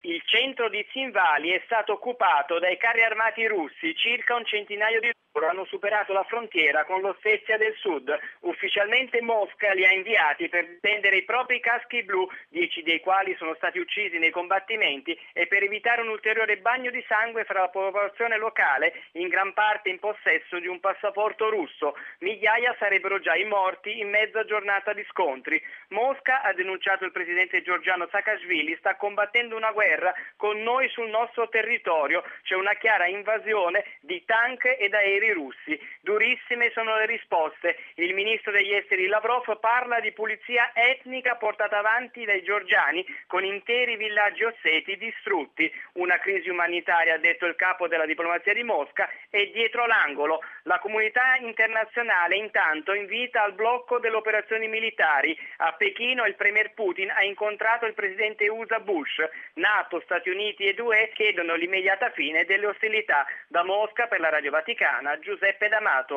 Il centro di Zinvali è stato occupato dai carri armati russi, circa un centinaio di loro hanno superato la frontiera con l'Ossetia del Sud. Ufficialmente Mosca li ha inviati per difendere i propri caschi blu, 10 dei quali sono stati uccisi nei combattimenti, e per evitare un ulteriore bagno di sangue fra la popolazione locale, in gran parte in possesso di un passaporto russo. Migliaia sarebbero già i morti in mezza giornata di scontri. Mosca, ha denunciato il presidente georgiano Saakashvili, sta combattendo una guerra con noi sul nostro territorio. C'è una chiara invasione di tank ed aerei russi. Durissime sono le risposte. Il ministro degli esteri Lavrov parla di pulizia etnica portata avanti dai georgiani con interi villaggi osseti distrutti. Una crisi umanitaria, ha detto il capo della diplomazia di Mosca, è dietro l'angolo. La comunità internazionale intanto invita al blocco delle operazioni militari. A Pechino il premier Putin ha incontrato il presidente USA Bush. NATO, Stati Uniti ed UE chiedono l'immediata fine delle ostilità. Da Mosca, per la Radio Vaticana, Giuseppe D'Amato.